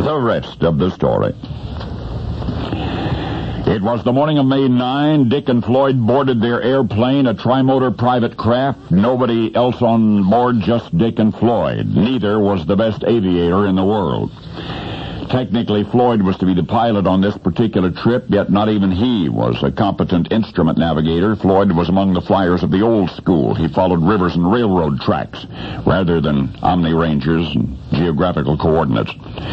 The rest of the story. It was the morning of May 9. Dick and Floyd boarded their airplane, a trimotor private craft. Nobody else on board, just Dick and Floyd. Neither was the best aviator in the world. Technically, Floyd was to be the pilot on this particular trip, yet not even he was a competent instrument navigator. Floyd was among the flyers of the old school. He followed rivers and railroad tracks rather than omni-rangers and geographical coordinates.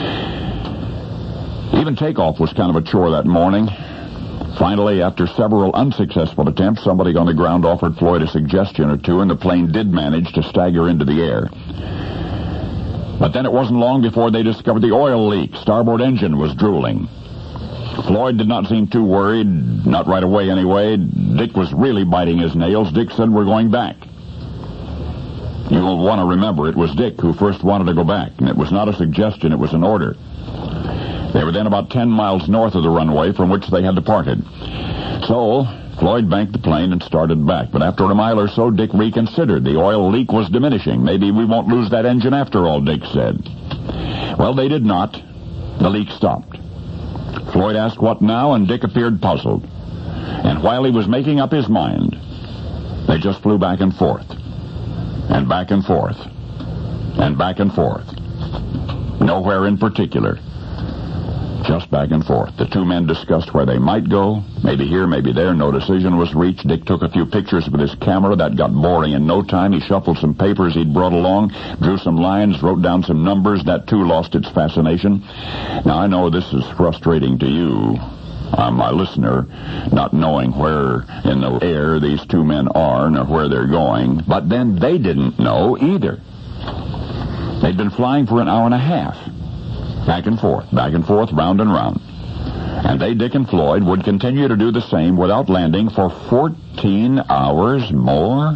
Even takeoff was kind of a chore that morning. Finally, after several unsuccessful attempts, somebody on the ground offered Floyd a suggestion or two, and the plane did manage to stagger into the air. But then it wasn't long before they discovered the oil leak. Starboard engine was drooling. Floyd did not seem too worried, not right away anyway. Dick was really biting his nails. Dick said, "We're going back." You'll want to remember, it was Dick who first wanted to go back, and it was not a suggestion, it was an order. They were then about 10 miles north of the runway from which they had departed. So, Floyd banked the plane and started back. But after a mile or so, Dick reconsidered. The oil leak was diminishing. Maybe we won't lose that engine after all, Dick said. Well, they did not. The leak stopped. Floyd asked what now, and Dick appeared puzzled. And while he was making up his mind, they just flew back and forth. And back and forth. And back and forth. Nowhere in particular. Just back and forth. The two men discussed where they might go. Maybe here, maybe there. No decision was reached. Dick took a few pictures with his camera. That got boring in no time. He shuffled some papers he'd brought along, drew some lines, wrote down some numbers. That, too, lost its fascination. Now, I know this is frustrating to you, my listener, not knowing where in the air these two men are nor where they're going. But then they didn't know either. They'd been flying for an hour and a half. Back and forth, round and round. And they, Dick and Floyd, would continue to do the same without landing for 14 hours more.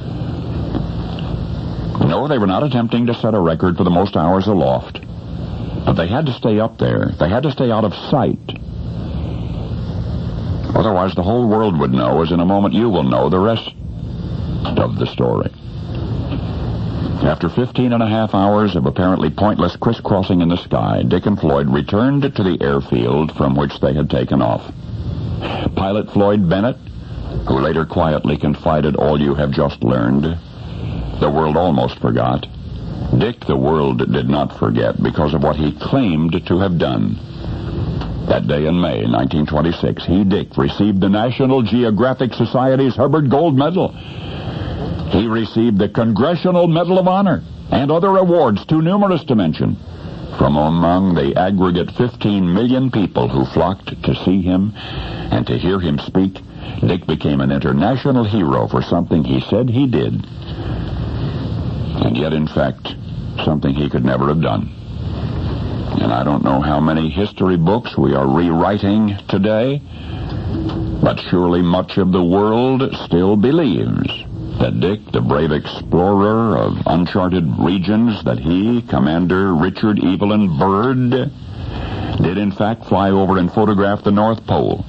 No, they were not attempting to set a record for the most hours aloft. But they had to stay up there. They had to stay out of sight. Otherwise, the whole world would know, as in a moment you will know the rest of the story. After 15 and a half hours of apparently pointless crisscrossing in the sky, Dick and Floyd returned to the airfield from which they had taken off. Pilot Floyd Bennett, who later quietly confided all you have just learned, the world almost forgot. Dick, the world did not forget because of what he claimed to have done. That day in May 1926, he, Dick, received the National Geographic Society's Hubbard Gold Medal. He received the Congressional Medal of Honor and other awards too numerous to mention. From among the aggregate 15 million people who flocked to see him and to hear him speak, Dick became an international hero for something he said he did. And yet, in fact, something he could never have done. And I don't know how many history books we are rewriting today, but surely much of the world still believes that Dick, the brave explorer of uncharted regions, that he, Commander Richard Evelyn Byrd, did in fact fly over and photograph the North Pole.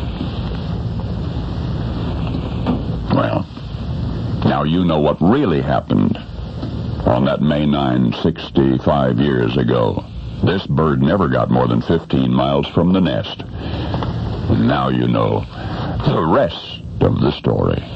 Well, now you know what really happened on that May 9, 65 years ago. This bird never got more than 15 miles from the nest. Now you know the rest of the story.